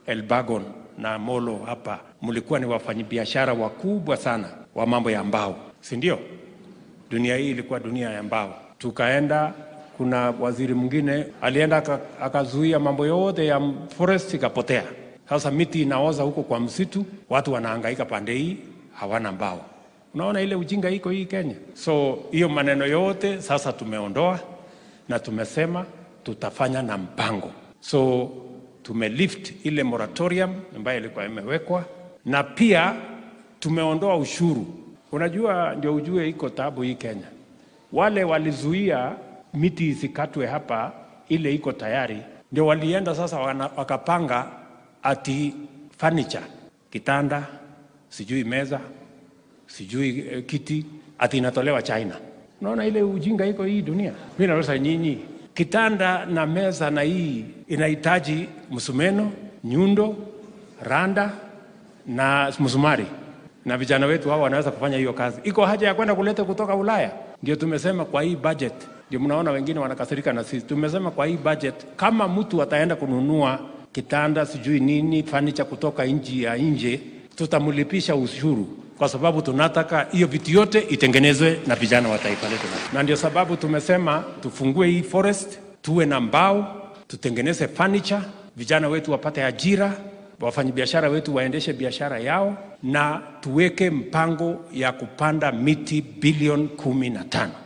Elbagon na Molo hapa, mlikuwa ni wafanyabiashara wakubwa sana wa mambo ya mbao, si ndio? Dunia hii ilikuwa dunia ya mbao. Tukaenda, kuna waziri mwingine alienda akazuia mambo yote ya forest ikapotea. Sasa miti inaoza huko kwa msitu, watu wanahangaika pande hii, hawana mbao. Unaona ile ujinga iko hii Kenya. So hiyo maneno yote sasa tumeondoa na tumesema tutafanya na mpango. So tumelift ile moratorium ambayo ilikuwa imewekwa, na pia tumeondoa ushuru. Unajua, ndio ujue iko tabu hii Kenya. Wale walizuia miti isikatwe hapa, ile iko tayari, ndio walienda sasa wakapanga ati furniture, kitanda, sijui meza, sijui kiti, ati inatolewa China. Unaona ile ujinga iko hii dunia. Mimi nauliza nyinyi, kitanda na meza na hii inahitaji msumeno, nyundo, randa na msumari, na vijana wetu hao wanaweza kufanya hiyo kazi. Iko haja ya kwenda kuleta kutoka Ulaya? Ndio tumesema kwa hii budget, ndio mnaona wengine wanakasirika na sisi. Tumesema kwa hii budget, kama mtu ataenda kununua kitanda sijui nini furniture kutoka nchi ya nje, tutamlipisha ushuru, kwa sababu tunataka hiyo vitu yote itengenezwe na vijana wa taifa letu. Na ndio sababu tumesema tufungue hii forest, tuwe na mbao, tutengeneze furniture, vijana wetu wapate ajira, wafanyabiashara wetu waendeshe biashara yao, na tuweke mpango ya kupanda miti bilioni 15.